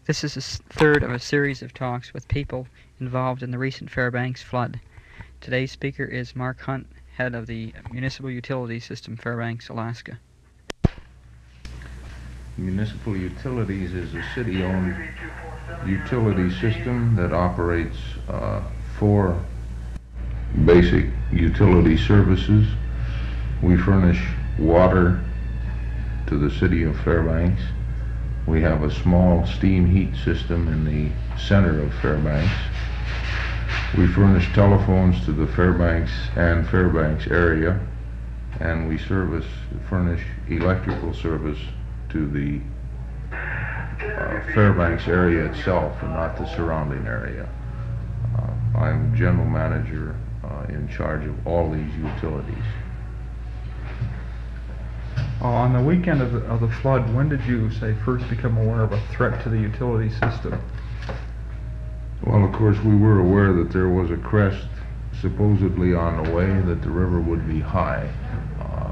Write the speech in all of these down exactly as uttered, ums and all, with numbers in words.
This is the s- third of a series of talks with people involved in the recent Fairbanks flood. Today's speaker is Mark Hunt, head of the Municipal Utility System, Fairbanks, Alaska. Municipal Utilities is a city-owned utility system that operates uh, four basic utility services. We furnish water to the city of Fairbanks. We have a small steam heat system in the center of Fairbanks. We furnish telephones to the Fairbanks and Fairbanks area, and we service, furnish electrical service to the uh, Fairbanks area itself and not the surrounding area. Uh, I'm general manager uh, in charge of all these utilities. Uh, on the weekend of the, of the flood, when did you, say, first become aware of a threat to the utility system? Well, of course, we were aware that there was a crest supposedly on the way, that the river would be high. Uh,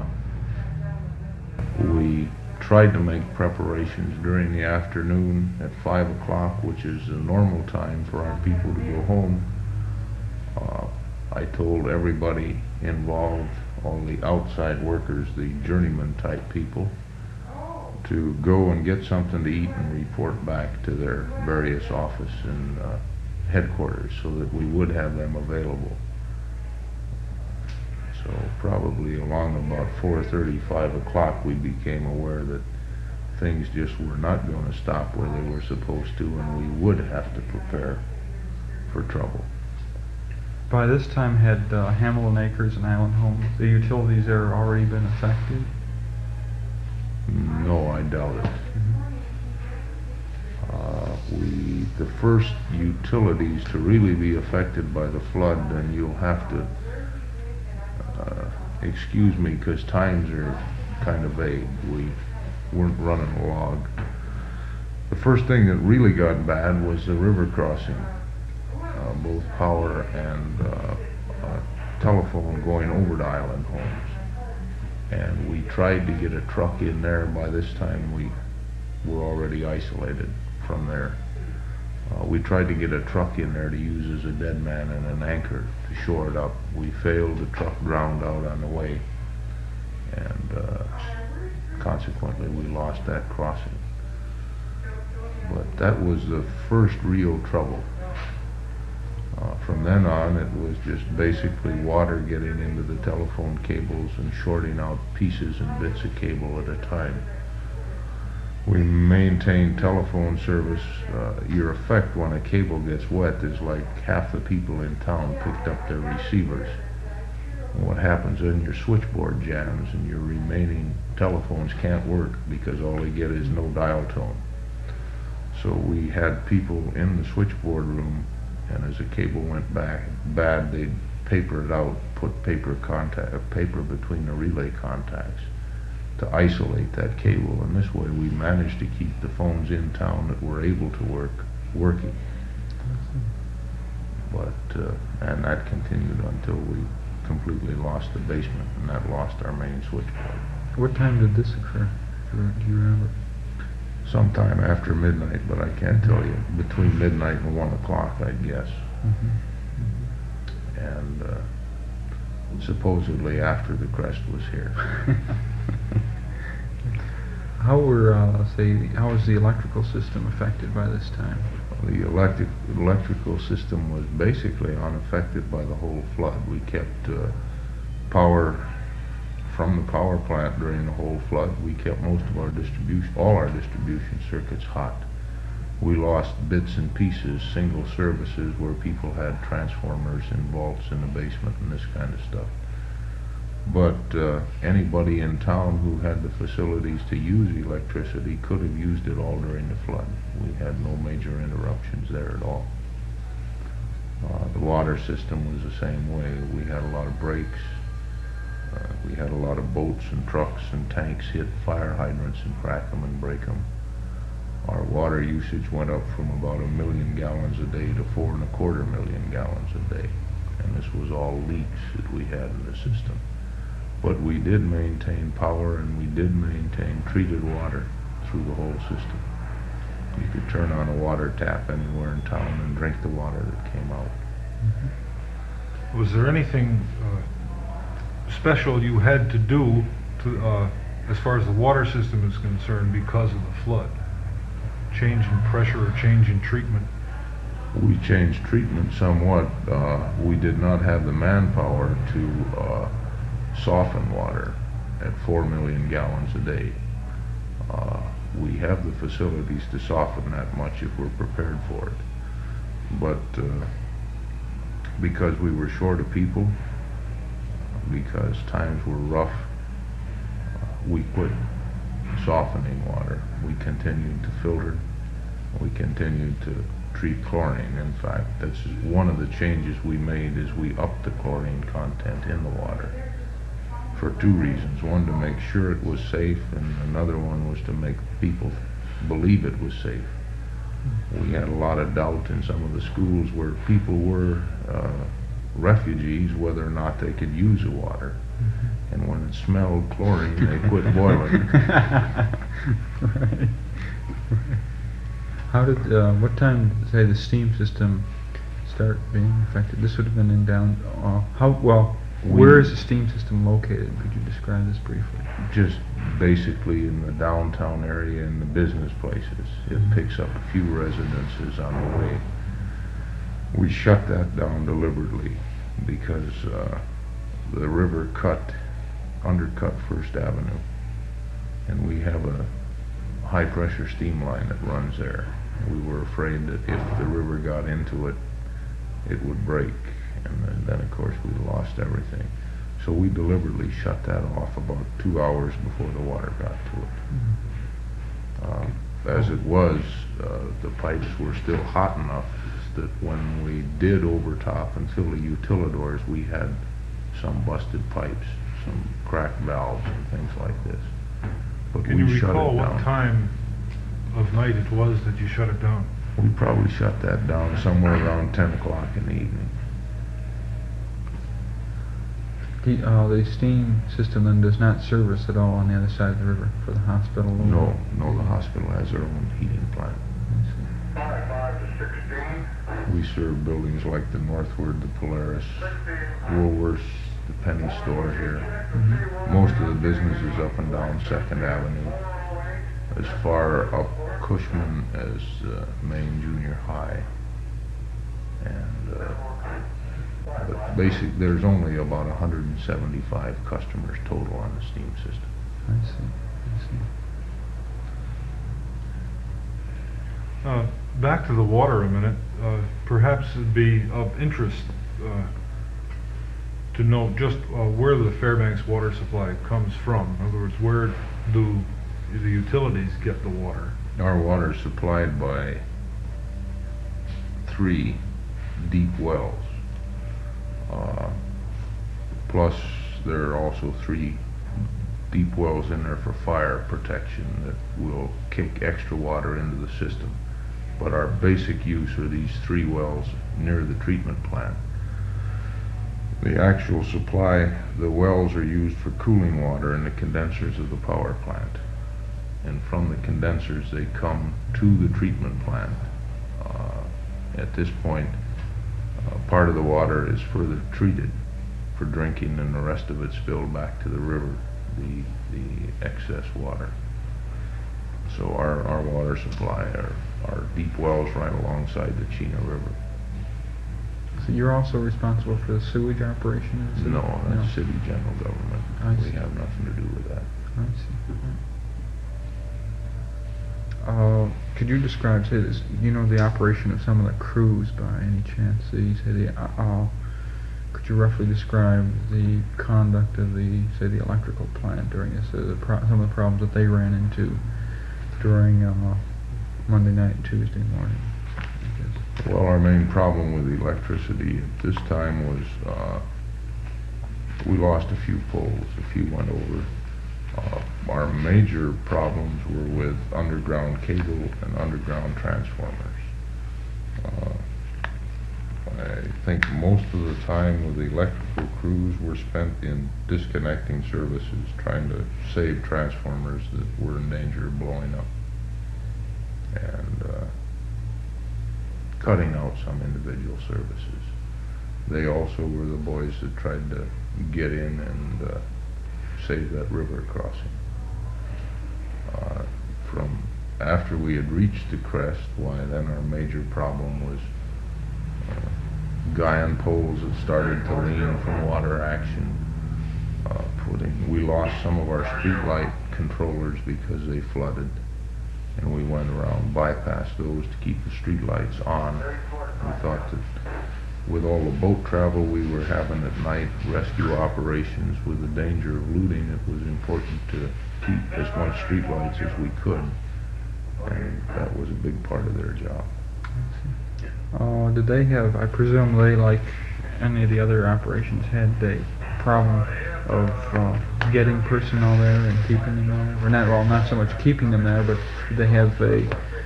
we tried to make preparations during the afternoon at five o'clock, which is the normal time for our people to go home. Uh, I told everybody involved, all the outside workers, the journeyman type people, to go and get something to eat and report back to their various office and uh, headquarters so that we would have them available. So probably along about four thirty, five o'clock we became aware that things just were not going to stop where they were supposed to, and we would have to prepare for trouble. By this time, had uh, Hamilton Acres and Island Homes, the utilities there, already been affected? No, I doubt it. Uh, we, the first utilities to really be affected by the flood, and you'll have to uh, excuse me because times are kind of vague. We weren't running a log. The first thing that really got bad was the river crossing. Uh, both power and uh, uh, telephone going over to Island Homes. And we tried to get a truck in there. By this time we were already isolated from there. Uh, we tried to get a truck in there to use as a dead man and an anchor to shore it up. We failed. The truck drowned out on the way, and uh, consequently we lost that crossing. But that was the first real trouble. Uh, from then on, it was just basically water getting into the telephone cables and shorting out pieces and bits of cable at a time. We maintain telephone service. Uh, your effect when a cable gets wet is like half the people in town picked up their receivers. And what happens then, your switchboard jams and your remaining telephones can't work because all they get is no dial tone. So we had people in the switchboard room, and as the cable went back bad, they'd paper it out, put paper contact, uh, paper between the relay contacts to isolate that cable, and this way we managed to keep the phones in town that were able to work working. But uh, and that continued until we completely lost the basement, and that lost our main switchboard. What time did this occur? Do you remember? Sometime after midnight, but I can't tell you. Between midnight and one o'clock, I'd guess. Mm-hmm. Mm-hmm. And uh, supposedly after the crest was here. How were, uh, say, how was the electrical system affected by this time? The electric electrical system was basically unaffected by the whole flood. We kept uh, power from the power plant during the whole flood. We kept most of our distribution, all our distribution circuits hot. We lost bits and pieces, single services where people had transformers and vaults in the basement and this kind of stuff. But uh, anybody in town who had the facilities to use electricity could have used it all during the flood. We had no major interruptions there at all. Uh, the water system was the same way. We had a lot of breaks. Uh, we had a lot of boats and trucks and tanks hit fire hydrants and crack them and break them. Our water usage went up from about a million gallons a day to four and a quarter million gallons a day. And this was all leaks that we had in the system. But we did maintain power, and we did maintain treated water through the whole system. You could turn on a water tap anywhere in town and drink the water that came out. Was there anything uh, special you had to do to, uh, as far as the water system is concerned, because of the flood? Change in pressure or change in treatment? We changed treatment somewhat. Uh, we did not have the manpower to uh, soften water at four million gallons a day. Uh, we have the facilities to soften that much if we're prepared for it. But uh, because we were short of people, because times were rough, uh, we quit softening water. We continued to filter. We continued to treat chlorine. In fact, that's one of the changes we made, is we upped the chlorine content in the water for two reasons. One, to make sure it was safe, and another one was to make people believe it was safe. We had a lot of doubt in some of the schools where people were uh, refugees whether or not they could use the water. Mm-hmm. And when it smelled chlorine, they quit boiling. Right. How did, uh, what time, say, the steam system start being affected? This would have been in down, uh, how, well, We- where is the steam system located? Could you describe this briefly? Just basically in the downtown area and the business places. It picks up a few residences on the way. We shut that down deliberately because uh, the river cut, undercut First Avenue, and we have a high pressure steam line that runs there. We were afraid that if the river got into it, it would break, and then, then of course we lost everything. So we deliberately shut that off about two hours before the water got to it. Mm-hmm. um, as it was, uh, the pipes were still hot enough that when we did overtop and fill the utilidors, we had some busted pipes, some cracked valves and things like this. But Can we you shut recall it what down. time of night it was that you shut it down? We probably shut that down somewhere around ten o'clock in the evening. The, uh, the steam system then does not service at all on the other side of the river for the hospital? or- No, no, the hospital has their own heating plant. I We serve buildings like the Northward, the Polaris, Woolworths, the Penny Store here. Mm-hmm. Most of the business is up and down Second Avenue, as far up Cushman as uh, Maine Junior High. And uh, but basic, there's only about one hundred seventy-five customers total on the steam system. see, I see. Uh, back to the water a minute. Uh, perhaps it'd be of interest uh, to know just uh, where the Fairbanks water supply comes from. In other words, where do the utilities get the water? Our water is supplied by three deep wells. Uh, plus, there are also three deep wells in there for fire protection that will kick extra water into the system. But our basic use are these three wells near the treatment plant. The actual supply, the wells are used for cooling water in the condensers of the power plant. And from the condensers, they come to the treatment plant. Uh, at this point, uh, part of the water is further treated for drinking, and the rest of it's spilled back to the river, the, the excess water. So our, our water supply are, are deep wells right alongside the Chena River. So you're also responsible for the sewage operation in the city? No, that's city general government. I We see. have nothing to do with that. I see. Uh, could you describe, say, this, you know, the operation of some of the crews by any chance? The, say, the, uh, uh, could you roughly describe the conduct of the, say, the electrical plant during this, uh, the pro some of the problems that they ran into during uh, Monday night and Tuesday morning? I guess. Well, our main problem with electricity at this time was uh, we lost a few poles, a few went over. Uh, our major problems were with underground cable and underground transformers. Uh, I think most of the time with the electrical crews were spent in disconnecting services, trying to save transformers that were in danger of blowing up. And uh, cutting out some individual services. They also were the boys that tried to get in and uh, save that river crossing. Uh, from after we had reached the crest, why then our major problem was uh, guyan poles that started to lean from water action. Uh, putting, we lost some of our street light controllers because they flooded, and we went around, bypassed those to keep the street lights on. We thought that with all the boat travel we were having at night, rescue operations, with the danger of looting, it was important to keep as much street lights as we could, and that was a big part of their job. Uh, did they have, I presume they, like any of the other operations, had a problem of uh, getting personnel there and keeping them there? Or not, well, not so much keeping them there, but did they have a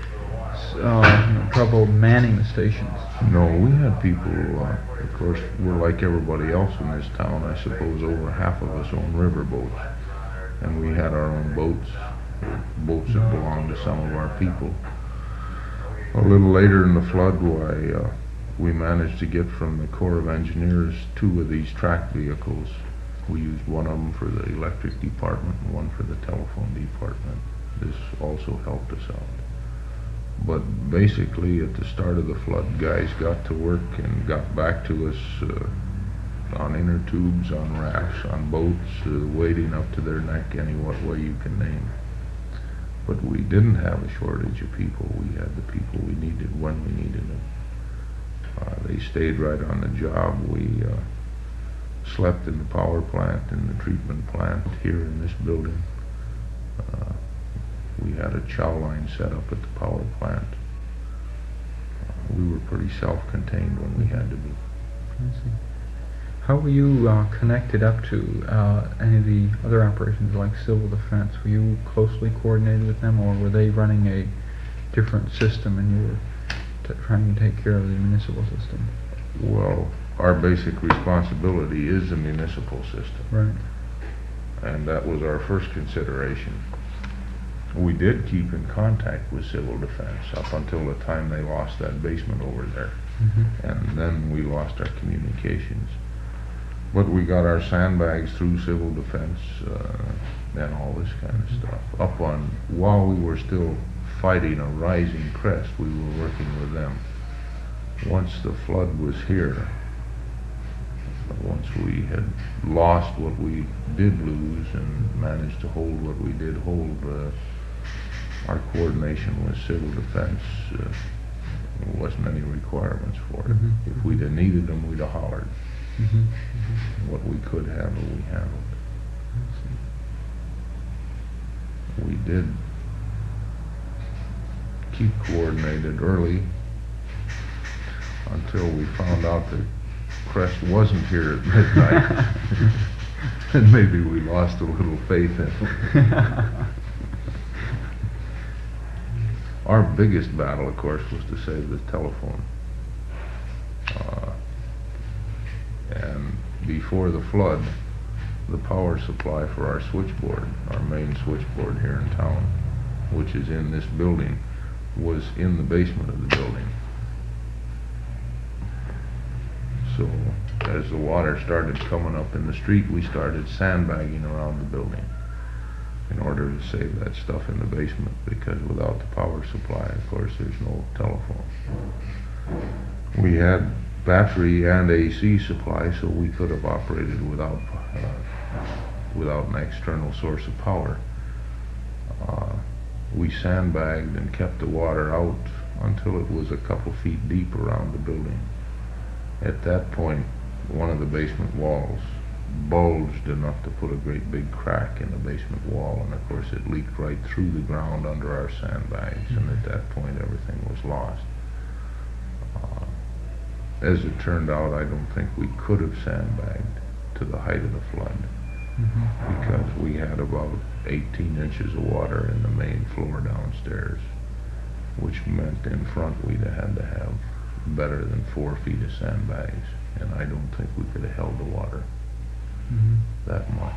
uh, you know, trouble manning the stations? No, we had people, uh, of course, we're like everybody else in this town. I suppose over half of us own river boats, and we had our own boats, boats that belonged to some of our people. A little later in the flood, why, uh, we managed to get from the Corps of Engineers two of these track vehicles. We used one of them for the electric department and one for the telephone department. This also helped us out. But basically, at the start of the flood, guys got to work and got back to us uh, on inner tubes, on rafts, on boats, uh, wading up to their neck any what way you can name. But we didn't have a shortage of people. We had the people we needed when we needed them. Uh, they stayed right on the job. We uh, slept in the power plant, in the treatment plant here in this building. Uh, we had a chow line set up at the power plant. Uh, we were pretty self-contained when we had to be. I see. How were you uh, connected up to uh, any of the other operations like civil defense? Were you closely coordinated with them, or were they running a different system and you were t trying to take care of the municipal system? Well, our basic responsibility is the municipal system. Right. And that was our first consideration. We did keep in contact with civil defense up until the time they lost that basement over there. Mm-hmm. And then we lost our communications. But we got our sandbags through civil defense uh, and all this kind of stuff. Up on, while we were still fighting a rising crest, we were working with them. Once the flood was here, once we had lost what we did lose and managed to hold what we did hold, uh, our coordination with civil defense, uh, there wasn't any requirements for it. Mhm. If we'd have needed them, we'd have hollered. Mm-hmm. What we could handle, we handled. We did keep coordinated early until we found out that crest wasn't here at midnight. And maybe we lost a little faith in it. Our biggest battle, of course, was to save the telephone. Uh, and before the flood, the power supply for our switchboard, our main switchboard here in town, which is in this building, was in the basement of the building. So as the water started coming up in the street, we started sandbagging around the building in order to save that stuff in the basement, because without the power supply, of course, there's no telephone. We had battery and A C supply, so we could have operated without uh, without an external source of power. Uh, we sandbagged and kept the water out until it was a couple feet deep around the building. At that point, one of the basement walls bulged enough to put a great big crack in the basement wall, and of course it leaked right through the ground under our sandbags, and at that point everything was lost. Uh, as it turned out, I don't think we could have sandbagged to the height of the flood, Mm-hmm. because we had about eighteen inches of water in the main floor downstairs, which meant in front we'd have had to have better than four feet of sandbags, and I don't think we could have held the water Mm-hmm. that much.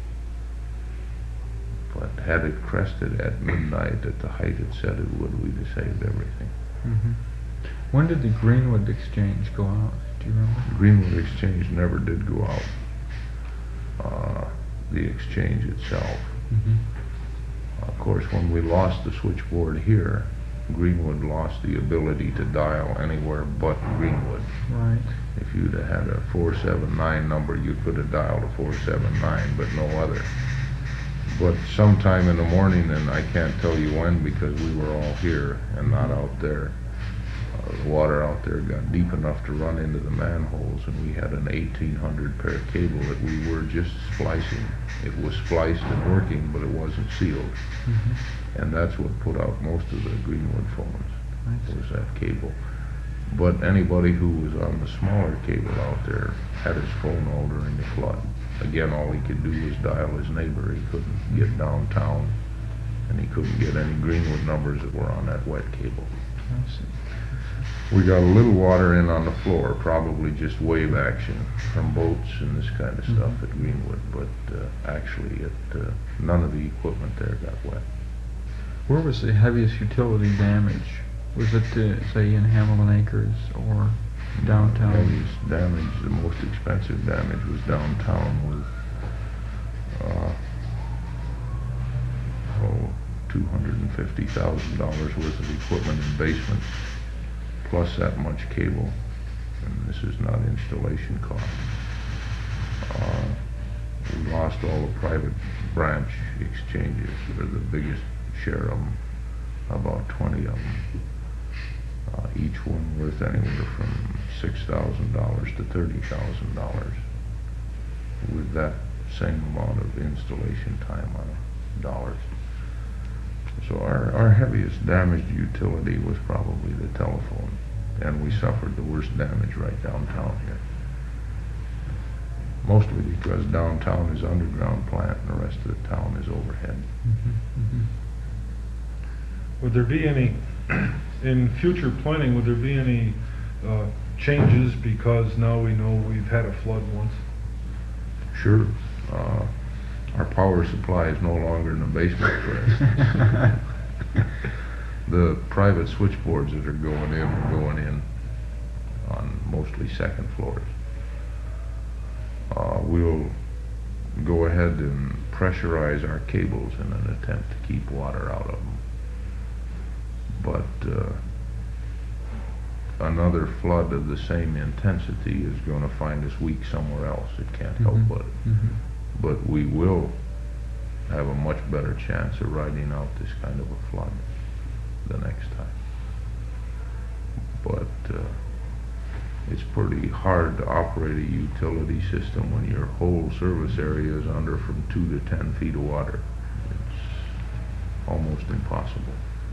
But had it crested at midnight at the height it said it would, we'd have saved everything. Mm-hmm. When did the Greenwood exchange go out? Do you remember? Greenwood Exchange never did go out. Uh, the exchange itself. Mm-hmm. Of course, when we lost the switchboard here, Greenwood lost the ability to dial anywhere but Greenwood. Right. If you'd have had a four seven nine number, you could have dialed a four seven nine, but no other. But sometime in the morning, and I can't tell you when because we were all here and not out there, uh, the water out there got deep enough to run into the manholes, and we had an eighteen hundred pair cable that we were just splicing. It was spliced and working, but it wasn't sealed. Mm-hmm. And that's what put out most of the Greenwood phones, I see. was that cable. But anybody who was on the smaller cable out there had his phone all during the flood. Again, all he could do was dial his neighbor. He couldn't get downtown, and he couldn't get any Greenwood numbers that were on that wet cable. I see. We got a little water in on the floor, probably just wave action from boats and this kind of stuff Mhm. at Greenwood, but uh, actually it, uh, none of the equipment there got wet. Where was the heaviest utility damage? Was it, uh, say, in Hamilton Acres or downtown? The heaviest damage, the most expensive damage was downtown with, uh, oh, two hundred fifty thousand dollars worth of equipment in basements, plus that much cable, and this is not installation cost. Uh, we lost all the private branch exchanges, or the biggest share of them, about twenty of them. Uh, each one worth anywhere from six thousand dollars to thirty thousand dollars, with that same amount of installation time on it, dollars. So our, our heaviest damaged utility was probably the telephone, and we suffered the worst damage right downtown here. Mostly because downtown is underground plant and the rest of the town is overhead. Mm-hmm. Mm-hmm. Would there be any, in future planning, would there be any uh, changes because now we know we've had a flood once? Sure. Uh, our power supply is no longer in the basement, for instance. The private switchboards that are going in are going in on mostly second floors. Uh, we'll go ahead and pressurize our cables in an attempt to keep water out of them. But uh, another flood of the same intensity is going to find us weak somewhere else. It can't help Mhm. but it. Mhm. But we will have a much better chance of riding out this kind of a flood the next time. But uh, it's pretty hard to operate a utility system when your whole service area is under from two to ten feet of water. It's almost impossible.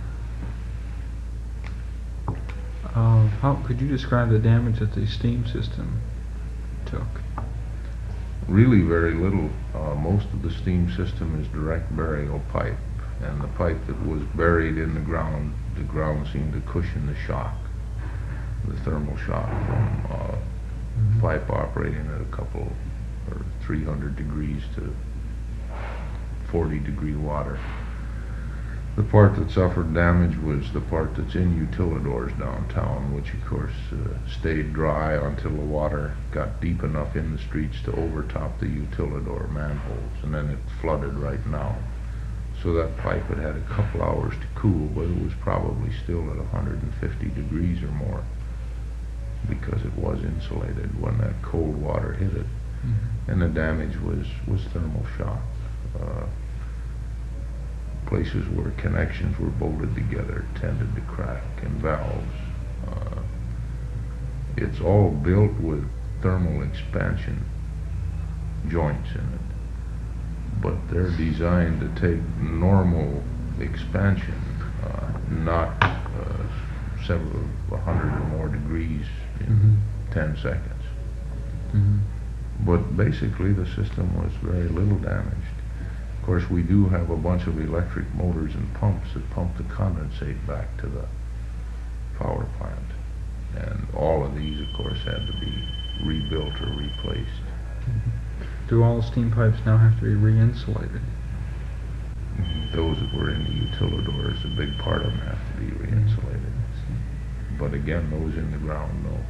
Uh, how could you describe the damage that the steam system took? Really very little. Uh, most of the steam system is direct burial pipe, and the pipe that was buried in the ground, the ground seemed to cushion the shock, the thermal shock from uh, Mhm. pipe operating at a couple or three hundred degrees to forty degree water. The part that suffered damage was the part that's in utilidors downtown, which of course uh, stayed dry until the water got deep enough in the streets to overtop the utilidor manholes, and then it flooded right now. So that pipe had had a couple hours to cool, but it was probably still at one hundred fifty degrees or more, because it was insulated when that cold water hit it. Mhm. And the damage was, was thermal shock. Uh, places where connections were bolted together tended to crack, and valves. Uh, it's all built with thermal expansion joints in it, but they're designed to take normal expansion, uh, not uh, several a hundred or more degrees in Mhm. ten seconds. Mhm. But basically the system was very little damaged. Of course, we do have a bunch of electric motors and pumps that pump the condensate back to the power plant, and all of these of course had to be rebuilt or replaced. Do all the steam pipes now have to be re-insulated? Those that were in the utilidors, a big part of them have to be re-insulated. but again, those in the ground, no.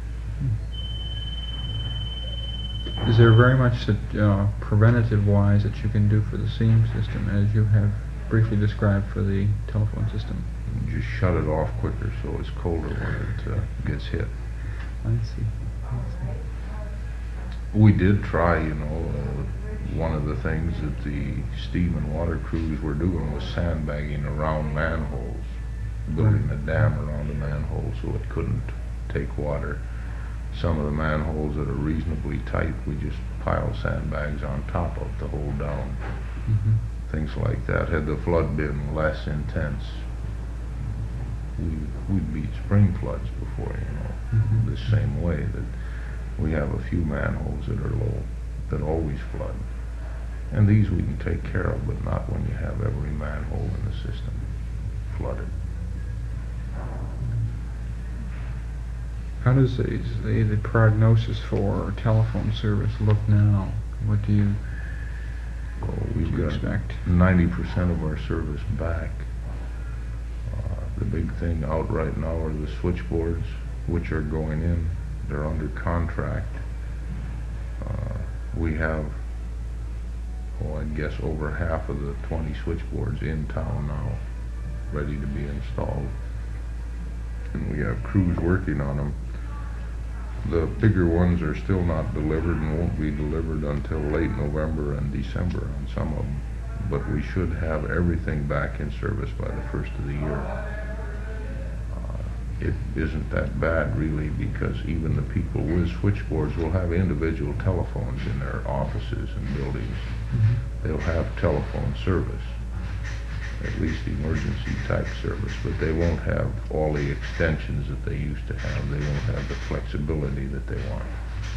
Is there very much that uh, preventative-wise that you can do for the seam system, as you have briefly described for the telephone system? You just shut it off quicker so it's colder when it uh, gets hit. I see. I see. We did try, you know, uh, one of the things that the steam and water crews were doing was sandbagging around manholes, building a dam around a manhole so it couldn't take water. Some of the manholes that are reasonably tight, we just pile sandbags on top of to hold down. Mm-hmm. Things like that. Had the flood been less intense, we, we'd beat spring floods before, you know, Mm-hmm. the same way that we have a few manholes that are low, that always flood. And these we can take care of, but not when you have every manhole in the system flooded. How does the, the, the prognosis for telephone service look now? What do you, Well, what we've do you got expect? ninety percent of our service back. Uh, the big thing out right now are the switchboards, which are going in. They're under contract. Uh, we have, oh, I guess over half of the twenty switchboards in town now, ready to be installed. And we have crews working on them. The bigger ones are still not delivered and won't be delivered until late November and December on some of them. But we should have everything back in service by the first of the year. Uh, it isn't that bad really, because even the people with switchboards will have individual telephones in their offices and buildings. Mm-hmm. They'll have telephone service, at least emergency type service, but they won't have all the extensions that they used to have. They won't have the flexibility that they want.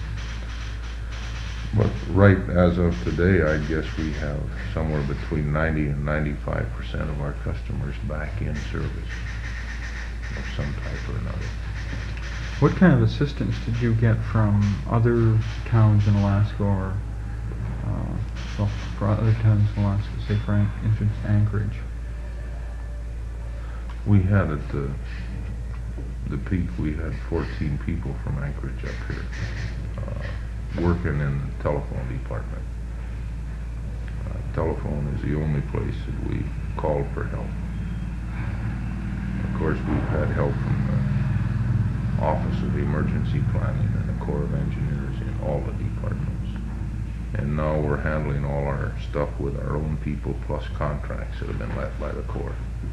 But right as of today, I guess we have somewhere between ninety and ninety-five percent of our customers back in service of some type or another. What kind of assistance did you get from other towns in Alaska, or uh, well, for other towns in Alaska, say for an- instance Anchorage? We had at the the peak, we had fourteen people from Anchorage up here uh, working in the telephone department. Uh, telephone is the only place that we called for help. Of course, we've had help from the Office of Emergency Planning and the Corps of Engineers in all the departments. And now we're handling all our stuff with our own people plus contracts that have been let by the Corps.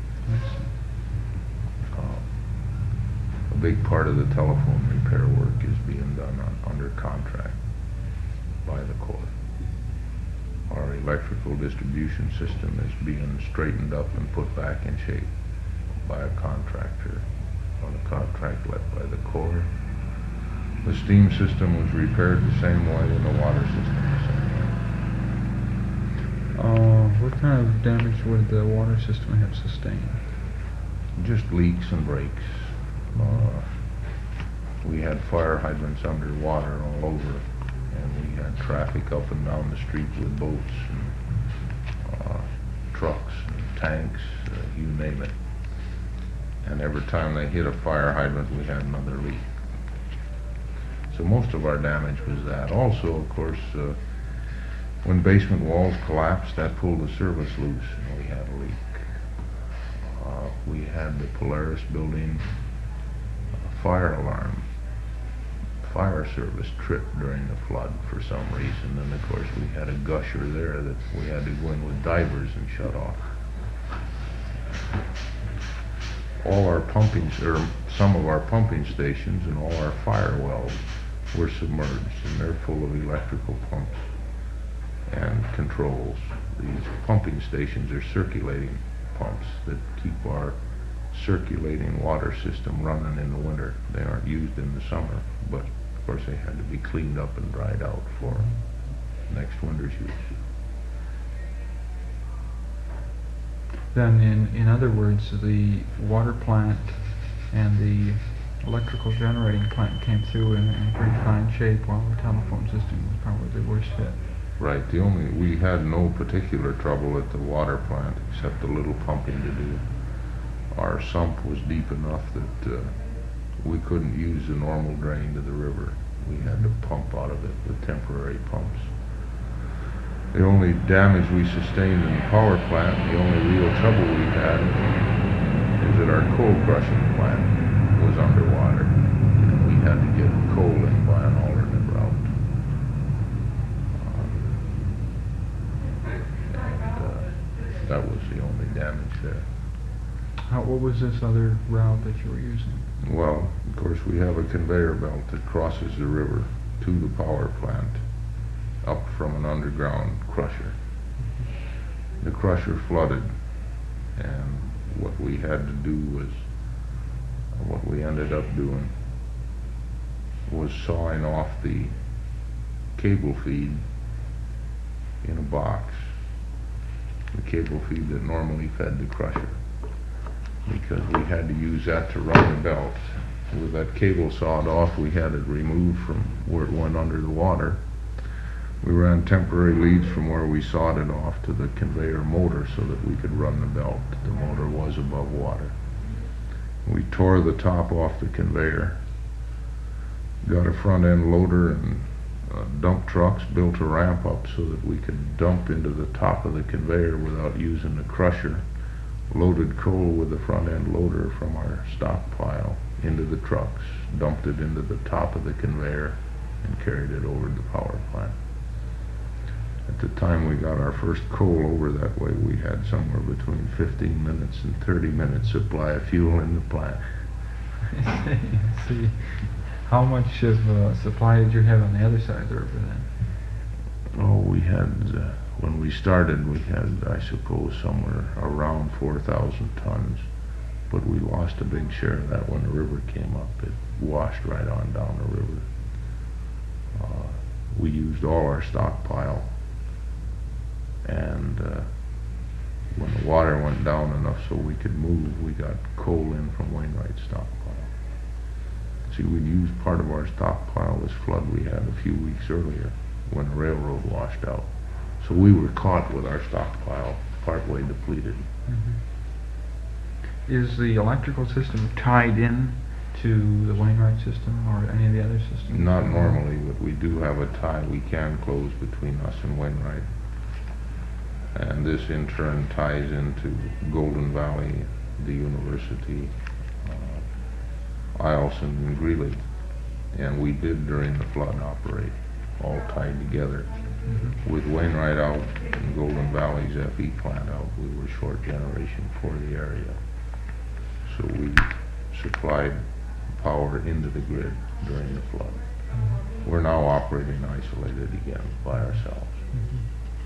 Uh, a big part of the telephone repair work is being done on, under contract by the Corps. Our electrical distribution system is being straightened up and put back in shape by a contractor on a contract let by the Corps. The steam system was repaired the same way and the water system the same way. Uh, what kind of damage would the water system have sustained? Just leaks and breaks. Uh, we had fire hydrants underwater all over, and we had traffic up and down the street with boats and uh, trucks and tanks, uh, you name it. And every time they hit a fire hydrant, we had another leak. So most of our damage was that. Also, of course, uh, when basement walls collapsed, that pulled the service loose, and we had a leak. Uh, we had the Polaris building uh, fire alarm, fire service tripped during the flood for some reason, and of course we had a gusher there that we had to go in with divers and shut off. All our pumping, or some of our pumping stations and all our fire wells were submerged, and they're full of electrical pumps and controls. These pumping stations are circulating pumps that keep our circulating water system running in the winter. They aren't used in the summer, but of course they had to be cleaned up and dried out for next winter's use. Then, in, in other words, the water plant and the electrical generating plant came through in, in pretty fine shape, while the telephone system was probably the worst hit. Right, the only, we had no particular trouble at the water plant except a little pumping to do. Our sump was deep enough that uh, we couldn't use the normal drain to the river. We had to pump out of it with temporary pumps. The only damage we sustained in the power plant, the only real trouble we had, is that our coal crushing plant was underwater, and we had to get coal in by an alternate route. Uh, and uh, that was the only damage there. How, what was this other route that you were using? Well, of course, we have a conveyor belt that crosses the river to the power plant up from an underground crusher. The crusher flooded, and what we had to do was, what we ended up doing was sawing off the cable feed in a box, the cable feed that normally fed the crusher, because we had to use that to run the belt. With that cable sawed off, we had it removed from where it went under the water. We ran temporary leads from where we sawed it off to the conveyor motor so that we could run the belt. The motor was above water. We tore the top off the conveyor, got a front end loader and uh, dump trucks, built a ramp up so that we could dump into the top of the conveyor without using the crusher, loaded coal with the front end loader from our stockpile into the trucks, dumped it into the top of the conveyor, and carried it over to the power plant. At the time we got our first coal over that way, we had somewhere between fifteen minutes and thirty minutes supply of fuel in the plant. I see. How much of uh, supply did you have on the other side of the river then? Oh, we had, uh, when we started, we had, I suppose, somewhere around four thousand tons. But we lost a big share of that when the river came up. It washed right on down the river. Uh, we used all our stockpile. And uh, when the water went down enough so we could move, we got coal in from Wainwright's stockpile. See, we'd used part of our stockpile this flood we had a few weeks earlier when the railroad washed out. So we were caught with our stockpile partway depleted. Mm-hmm. Is the electrical system tied in to the Wainwright system or any of the other systems? Not normally, but we do have a tie we can close between us and Wainwright. And this in turn ties into Golden Valley, the university, uh, Eielson and Greeley. And we did during the flood operate, all tied together. Mm-hmm. With Wainwright out and Golden Valley's F E plant out, we were short generation for the area. So we supplied power into the grid during the flood. Mm-hmm. We're now operating isolated again by ourselves. Mm-hmm.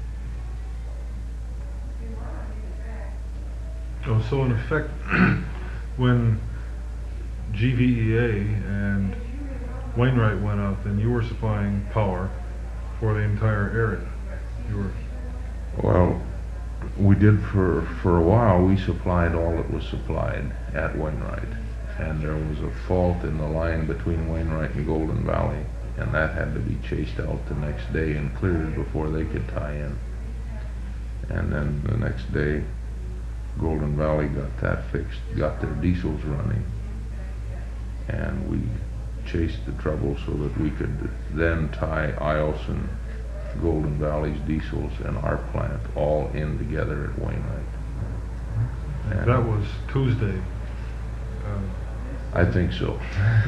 Oh, so in effect, when G V E A and Wainwright went out, then you were supplying power for the entire area. You were. Well, we did for for a while. We supplied all that was supplied at Wainwright, and there was a fault in the line between Wainwright and Golden Valley, and that had to be chased out the next day and cleared before they could tie in. And then the next day, Golden Valley got that fixed, got their diesels running, and we chased the trouble so that we could then tie Eielson, Golden Valley's diesels, and our plant all in together at Wainwright. And that was Tuesday. Uh, I think so.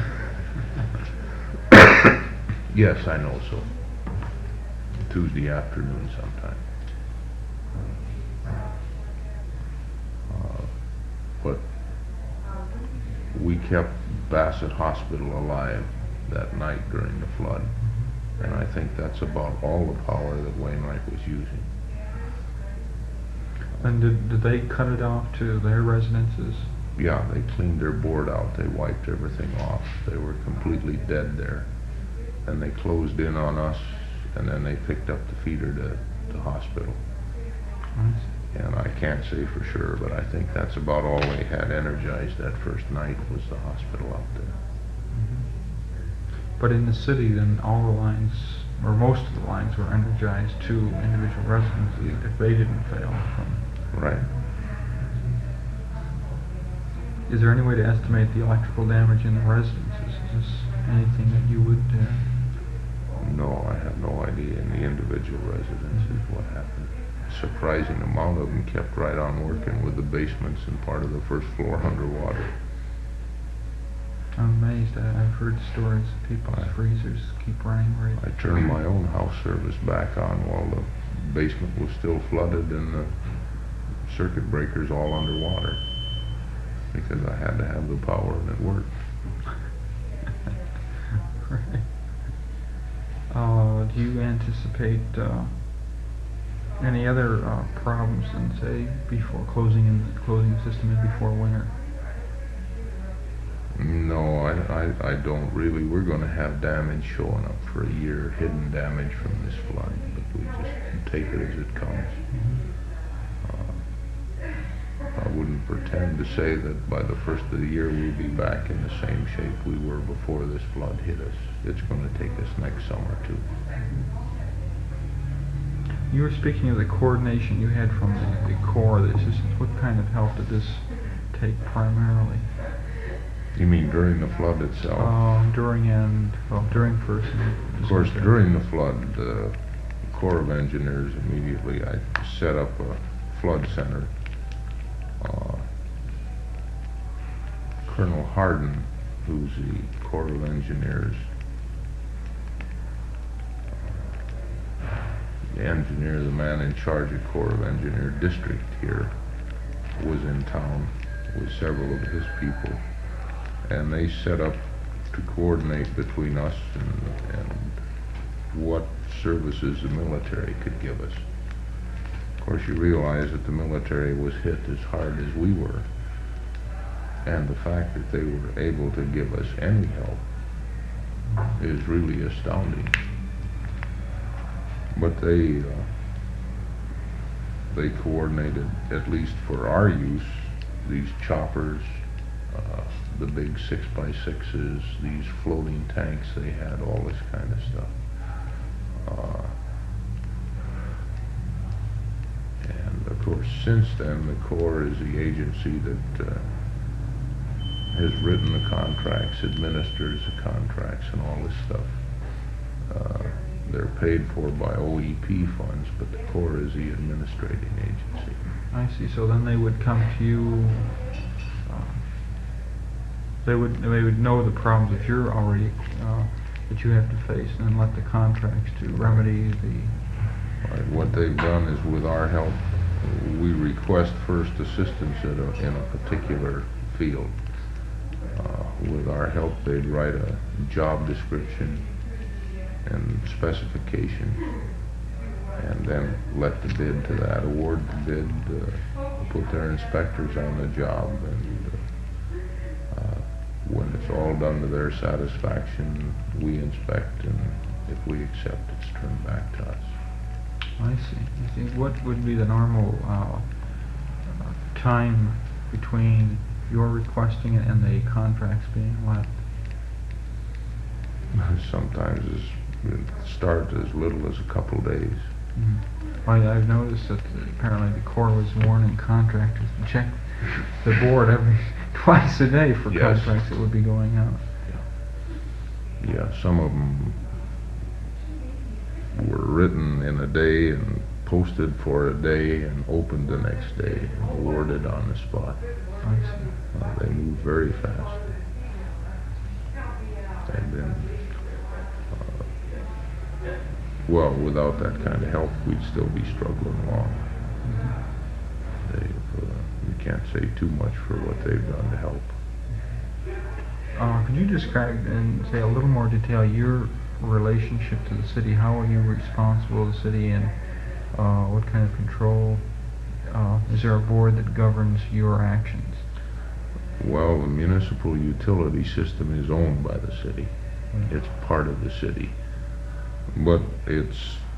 Yes, I know so. Tuesday afternoon sometime. Uh, but we kept Bassett Hospital alive that night during the flood, and I think that's about all the power that Wainwright was using. And did, did they cut it off to their residences? Yeah, they cleaned their board out, they wiped everything off, they were completely dead there. And they closed in on us, and then they picked up the feeder to the hospital. Nice. And I can't say for sure, but I think that's about all they had energized that first night was the hospital out there. Mm-hmm. But in the city, then all the lines, or most of the lines, were energized to individual residences if they didn't fail from. Right. is there any way to estimate the electrical damage in the residences? Is this anything that you would? Uh, No, I have no idea in the individual residences what happened. Surprising amount of them kept right on working with the basements and part of the first floor underwater. I'm amazed. I, I've heard stories of people's I- freezers keep running right. I turned my own house service back on while the basement was still flooded and the circuit breakers all underwater because I had to have the power and it worked. Right. Uh, do you anticipate uh, any other uh, problems in, say, before closing in closing the system in before winter? No, I, I, I don't really. We're going to have damage showing up for a year, hidden damage from this flood, but we just take it as it comes. Uh, I wouldn't pretend to say that by the first of the year we'll be back in the same shape we were before this flood hit us. It's going to take us next summer too. You were speaking of the coordination you had from the, the core, the assistance. What kind of help did this take primarily? You mean during the flood itself? Um, during and, well, during first. And Of course, during the flood, the Corps of Engineers immediately, I set up a flood center. Uh, Colonel Hardin, who's the Corps of Engineers the engineer, the man in charge of Corps of Engineer District here, was in town with several of his people, and they set up to coordinate between us and, and what services the military could give us. Of course, you realize that the military was hit as hard as we were, and the fact that they were able to give us any help is really astounding. But they uh, they coordinated, at least for our use, these choppers, uh, the big six by sixes, these floating tanks they had, all this kind of stuff. Uh, and of course, since then, the Corps is the agency that uh, has written the contracts, administers the contracts, and all this stuff. Uh, they're paid for by O E P funds, but the Corps is the administrating agency. I see. So then they would come to you. Uh, they would they would know the problems that you're already uh, that you have to face, and then let the contracts to remedy the. Right. What they've done is, with our help, we request first assistance in a, in a particular field. Uh, with our help, they'd write a job description and specification, and then let the bid to that, award the bid, uh, put their inspectors on the job, and uh, uh, when it's all done to their satisfaction, we inspect, and if we accept, it's turned back to us. I see. I see. What would be the normal uh, time between your requesting it and the contracts being let? Sometimes it's, it starts as little as a couple days. Mm-hmm. I, I've noticed that apparently the Corps was warning contractors to check the board every twice a day for Yes. contracts that would be going out. Yeah, some of them were written in a day and posted for a day and opened the next day and awarded on the spot. I see. Uh, they move very fast. And then, uh, well, without that kind of help, we'd still be struggling along. Mm-hmm. They've, uh, we can't say too much for what they've done to help. Uh, could you describe in, say, a little more detail your relationship to the city? How are you responsible to the city, and uh, what kind of control? Uh, is there a board that governs your actions? Well, the municipal utility system is owned by the city. Mm. It's part of the city. But it's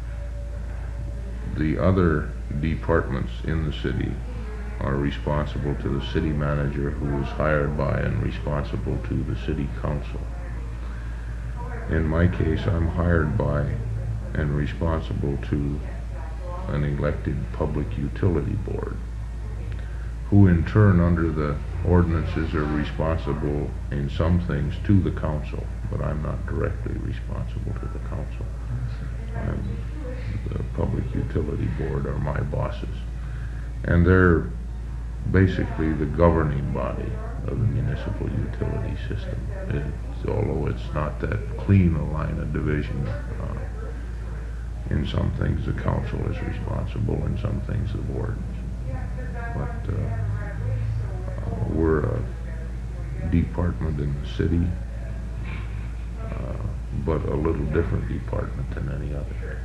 the other departments in the city are responsible to the city manager, who is hired by and responsible to the city council. In my case, I'm hired by and responsible to an elected public utility board, who in turn, under the ordinances are responsible in some things to the council, but I'm not directly responsible to the council. I'm, the Public Utility Board are my bosses, and they're basically the governing body of the municipal utility system. It's, although it's not that clean a line of division, uh, in some things the council is responsible, in some things the board. But uh, uh, we're a department in the city, uh, but a little different department than any other.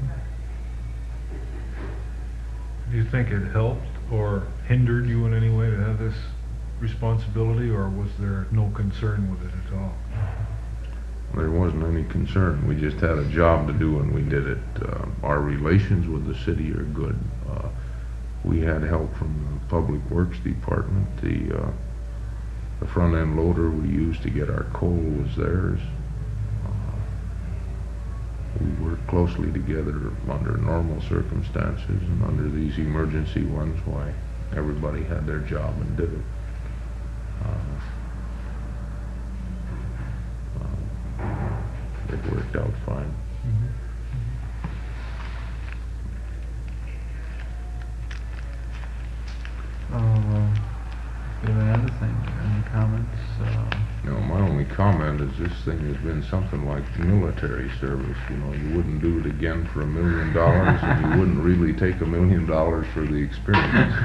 Do you think it helped or hindered you in any way to have this responsibility, or was there no concern with it at all? There wasn't any concern. We just had a job to do and we did it. Uh, our relations with the city are good. Uh, we had help from the Public Works Department. The, uh, the front end loader we used to get our coal was theirs. Uh, we worked closely together under normal circumstances, and under these emergency ones, why, everybody had their job and did it. Uh, uh, it worked out fine. Uh, do you have another thing? Any comments? Uh, No, my only comment is this thing has been something like military service. You know, you wouldn't do it again for a million dollars, and you wouldn't really take a million dollars for the experience.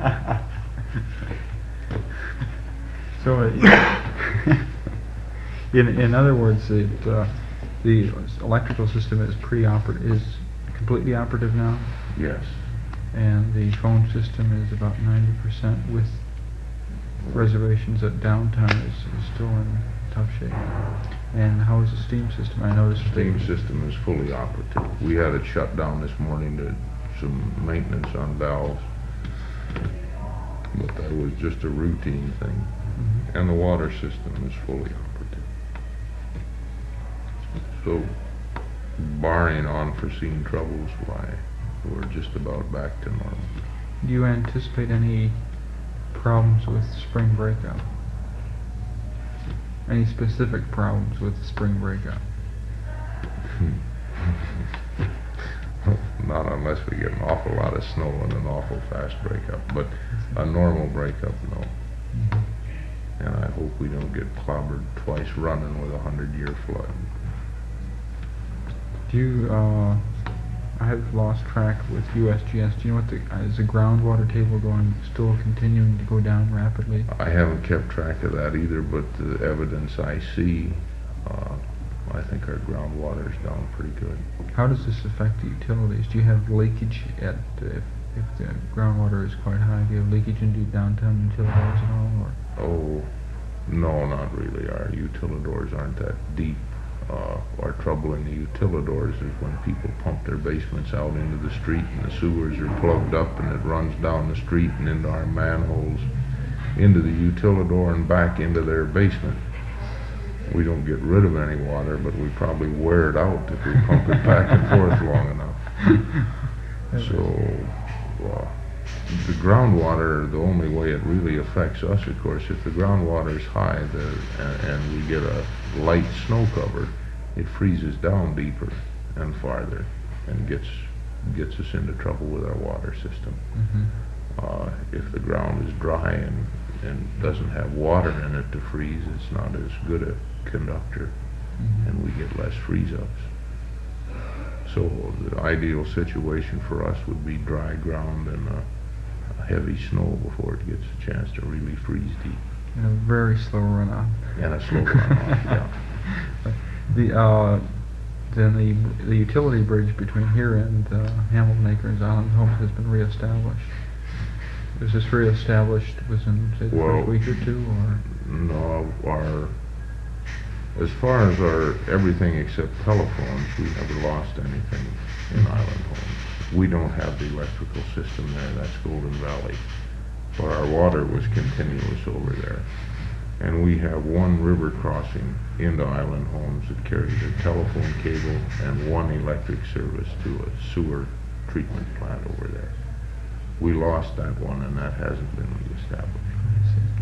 So, uh, in in other words, it, uh, the electrical system is pre-oper is completely operative now, Yes. and the phone system is about ninety percent with reservations that downtime is, is still in tough shape. And how is the steam system? I noticed Steam they- system is fully operative. We had it shut down this morning to some maintenance on valves, but that was just a routine thing. Mhm. And the water system is fully operative. So, barring unforeseen troubles, why, we're just about back to normal. Do you anticipate any problems with spring breakup? Any specific problems with spring breakup? Not unless we get an awful lot of snow and an awful fast breakup, but a normal breakup, no. Mhm. And I hope we don't get clobbered twice running with a hundred-year flood. Do you, uh, I have lost track with U S G S. Do you know what the, uh, is the groundwater table going, still continuing to go down rapidly? I haven't kept track of that either, but the evidence I see, uh, I think our groundwater is down pretty good. How does this affect the utilities? Do you have leakage at, uh, if, if the groundwater is quite high, do you have leakage into downtown utilities at all, or? Oh, no, not really. Our utilidors aren't that deep. Uh, our trouble in the utilidors is when people pump their basements out into the street and the sewers are plugged up and it runs down the street and into our manholes, into the utilidor and back into their basement. We don't get rid of any water, but we probably wear it out if we pump it back and forth long enough. So, uh, the groundwater, the only way it really affects us, of course, if the groundwater is high the, and, and we get a light snow cover, it freezes down deeper and farther and gets gets us into trouble with our water system. Mm-hmm. Uh, if the ground is dry and, and doesn't have water in it to freeze, it's not as good a conductor, Mm-hmm. and we get less freeze-ups. So the ideal situation for us would be dry ground and a, a heavy snow before it gets a chance to really freeze deep. And a very slow runoff. And a slow runoff, yeah. The, uh, then the, the utility bridge between here and, uh, Hamilton Acres Island Homes has been reestablished. Was this reestablished within, say, the Well, first week or two, or? No, our, as far as our, everything except telephones, we haven't lost anything in Island Homes. We don't have the electrical system there, that's Golden Valley. But our water was continuous over there. And we have one river crossing into Island Homes that carries a telephone cable and one electric service to a sewer treatment plant over there. We lost that one and that hasn't been reestablished.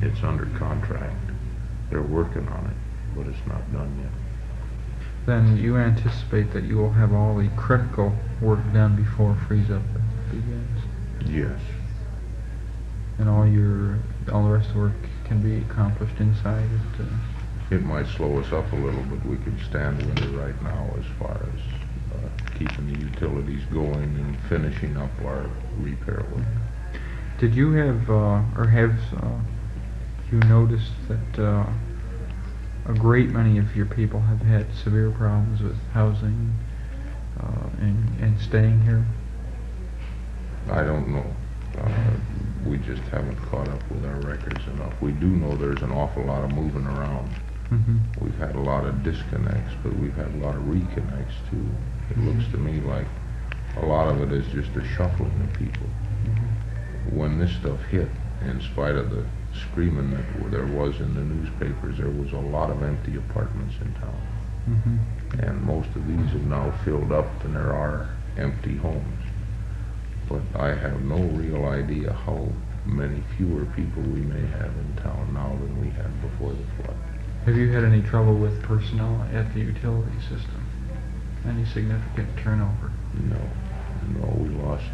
It's under contract. They're working on it, but it's not done yet. Then you anticipate that you will have all the critical work done before freeze-up begins, Yes. and all your all the rest of the work can be accomplished inside it. Uh, It might slow us up a little, but we can stand winter right now as far as uh, keeping the utilities going and finishing up our repair work. Did you have, uh, or have uh, you noticed that uh, a great many of your people have had severe problems with housing uh, and, and staying here? I don't know. Uh, we just haven't caught up with our records enough. We do know there's an awful lot of moving around. Mm-hmm. We've had a lot of disconnects, but we've had a lot of reconnects too. It looks to me like a lot of it is just a shuffling of people. Mm-hmm. When this stuff hit, in spite of the screaming that there was in the newspapers, there was a lot of empty apartments in town. Mm-hmm. And most of these have now filled up, and there are empty homes. But I have no real idea how many fewer people we may have in town now than we had before the flood. Have you had any trouble with personnel at the utility system? Any significant turnover? No, no, we lost.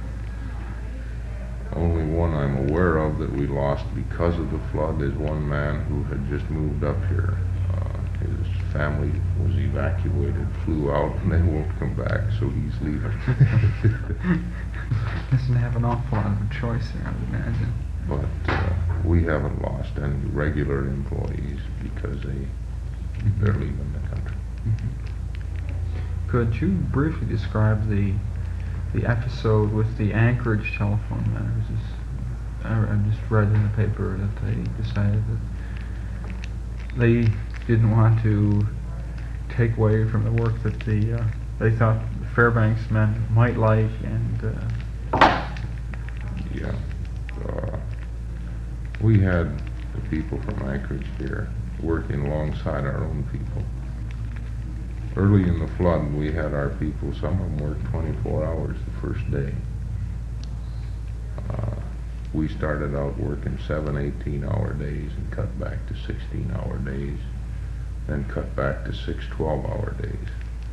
Only one I'm aware of that we lost because of the flood is one man who had just moved up here. Uh, his family was evacuated, flew out, and they won't come back, so he's leaving. Doesn't have an awful lot of a choice there, I would imagine. But uh, we haven't lost any regular employees because they, they're leaving the country. Mm-hmm. Could you briefly describe the the episode with the Anchorage telephone man? It was just, I, I just read in the paper that they decided that they didn't want to take away from the work that the uh, they thought the Fairbanks men might like, and uh, Yeah. Uh, we had the people from Anchorage here working alongside our own people. Early in the flood, we had our people, some of them worked twenty-four hours the first day. Uh, we started out working seven eighteen-hour days and cut back to sixteen-hour days, then cut back to six twelve-hour days.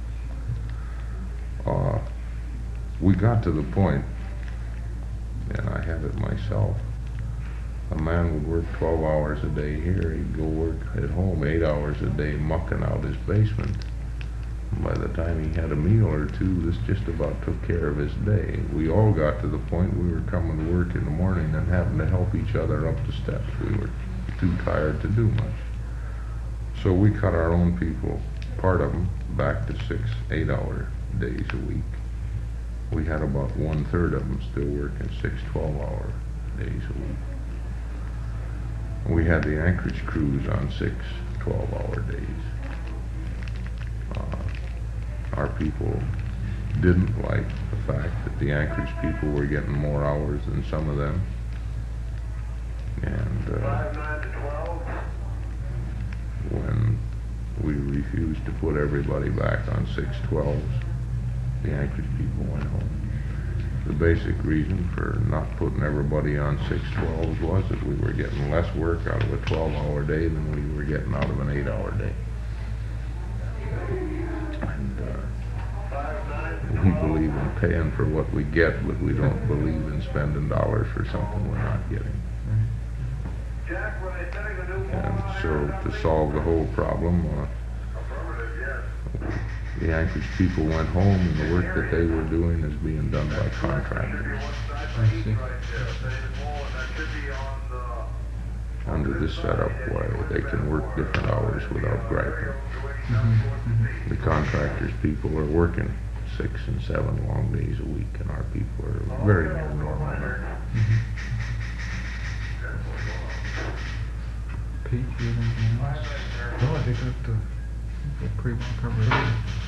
Uh, we got to the point, and I had it myself, a man would work twelve hours a day here, he'd go work at home eight hours a day mucking out his basement. By the time he had a meal or two, this just about took care of his day. We all got to the point we were coming to work in the morning and having to help each other up the steps. We were too tired to do much. So we cut our own people, part of them, back to six, eight-hour days a week. We had about one-third of them still working six, twelve-hour days a week. We had the Anchorage crews on six, twelve-hour days. Uh, our people didn't like the fact that the Anchorage people were getting more hours than some of them. And uh, when we refused to put everybody back on six twelves, the Anchorage people went home. The basic reason for not putting everybody on six twelves was that we were getting less work out of a twelve-hour day than we were getting out of an eight-hour day. And uh, we believe in paying for what we get, but we don't believe in spending dollars for something we're not getting. And so to solve the whole problem, uh, the Anchorage people went home, and the work that they were doing is being done by contractors. I see. Under this setup, why they can work different hours without griping. Mm-hmm. Mm-hmm. The contractors' people are working six and seven long days a week, and our people are very near normal now. Mm-hmm. Pete, do you have anything else? No, I think that, uh, Pretty well covered.